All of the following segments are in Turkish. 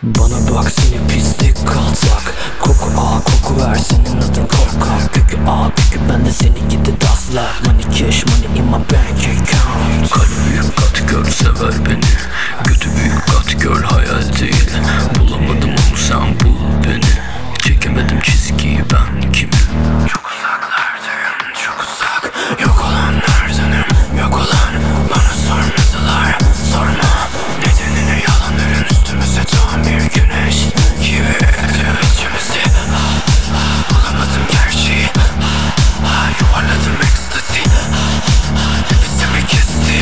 Bana bak seni pislik kaltak. Koku a koku ver, senin adın korkak. Kökü a kökü, ben de seni gidi daslar. Money cash money in my bank account. Kalbi büyük kat gör sever beni. Götü büyük kat gör hayal değil. Bulamadım onu sen bul beni. Çekemedim çizgiyi ben kimim. Çok uzaklardayım, çok uzak. Yok olanlardanım, yok olan. Bana sormadılar, sorma. Nedenini yalanların üstüme satan bir güneş gibi yakıyor içimizi. Bulamadım gerçeği, yuvarladım ekstasi. Nefesimi kesti,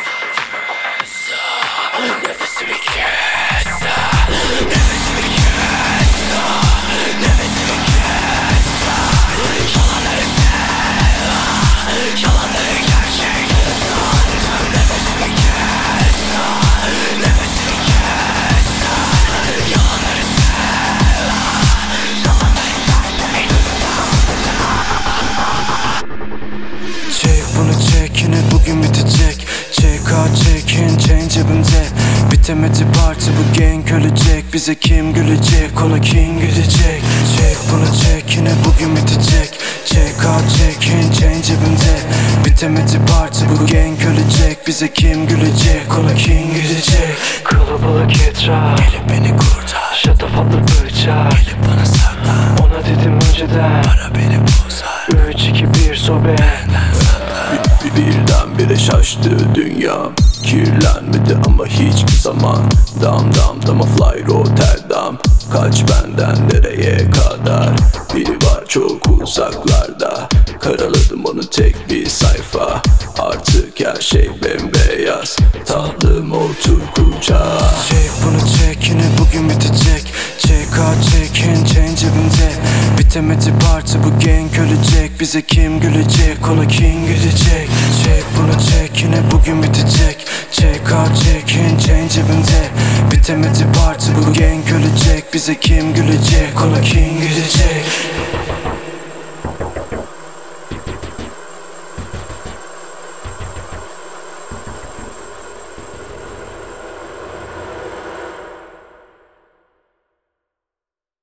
nefesimi kesti, nefesimi kesti, nefesimi kesti. Yalanları sev, yalanları gerçek sandım. Nefesimi kesti, nefesimi kesti. Yalanları sev, yalanları gerçek. Çek bunu çek, yine bugün bitecek. Çek ha çekin, chain cebimde. Bitemedi parti, bu gang ölecek. Bize kim gülecek, ona kim gidecek. Çek bunu çek, yine bugün bitecek. Çek ha çekin, chain cebimde. Bitemedi parti, bu gang ölecek. Bize kim gülecek, ona kim gidecek. Kalabalık etraf, gelip beni kurtar. Şatafatlı bıçak, gelip bana saklan. Ona dedim önceden, para beni bozar. 3, 2, 1 sobe. Birdenbire şaştı dünya. Kirlenmedi ama hiçbir zaman. Dam dam dama fly Rotterdam. Kaç benden nereye kadar. Biri var çok uzaklarda. Karaladım onu tek bir sayfa. Artık her şey bembeyaz. Tatlım otur kucağa. Çek bunu çek, yine bugün bitecek. Çek ha çekin, chain cebimde. Bitemedi parti, bu gang ölecek. Bize kim gülecek, ona kim gidecek. Çek bunu çek, yine bugün bitecek. Çek ha çekin, chain cebimde. Bitemedi parti, bu gang ölecek. Bize kim gülecek, ona kim gidecek.